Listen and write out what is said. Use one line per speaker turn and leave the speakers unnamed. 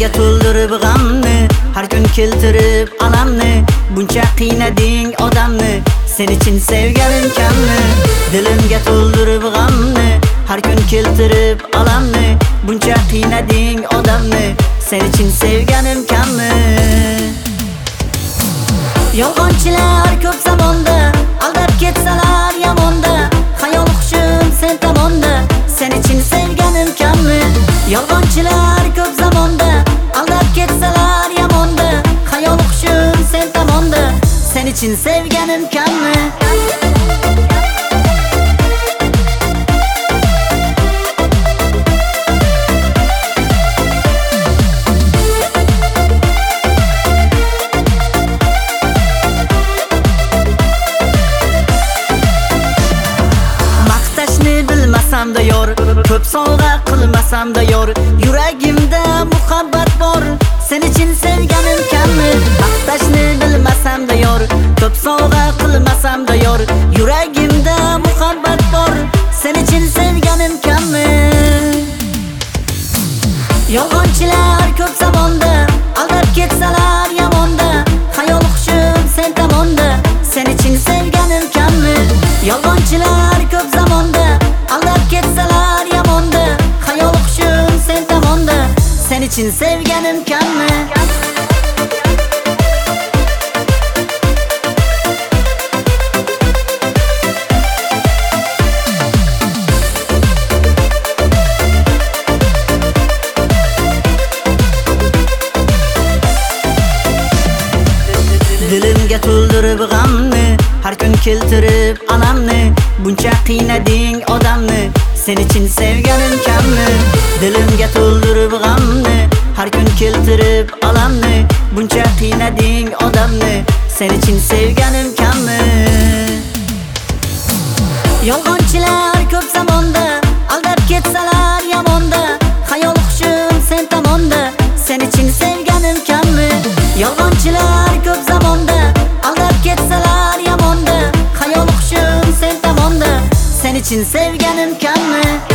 Dilimga to'ldirib g'amni, har kun keltirib alamni. Buncha qiynading odamni, sen uchun sevganim kammi? Dilimga to'ldirib g'amni, har kun keltirib alamni. Buncha qiynading odamni, sen uchun sevganim kammi? Yolg'onchilar ko'p zamonda, aldab ketsalar yamonda. Xayol hushim sen tomonda, sen uchun sevganim kammi? Yolg'onchilar ko'p zamonda, aldab ketsalar yamonda. Xayol hushim sen tomonda, sen uchun sevganim kammi? Bilmasam da yor, ko'p sovg'a qilmasam da yor. Yuragimda muhabbat bor, sen uchun sevganim kammi? Maqtashni bilmasam da yor, ko'p sovg'a qilmasam da yor. Yuragimda muhabbat bor, sen uchun sevganim kammi? Yolg'onchilar ko'p zamonda, aldab ketsalar yamonda. Xayol hushim sen tomonda, sen uchun sevganim kammi? Yolg'onchilar ko'p zamonda, aldab ketsalar yamonda. Xayol hushim sen tomonda, sen uchun sevganim kammi? Dilimga to'ldirib g'amni, har kun keltirib alamni. Buncha qiynading odamni, sen uchun sevganim kammi? Dilimga to'ldirib g'amni, har kun keltirib alamni. Buncha qiynading odamni, sen uchun sevganim kammi? Yolg'onchilar ko'p zamonda, aldab ketsalar yamonda. Xayol hushim sen tomonda, sen uchun sevganim kammi? Yolg'onchilar ko'p zamonda, aldab ketsalar yamonda. Xayol hushim sen tomonda, sen uchun sevganim kammi?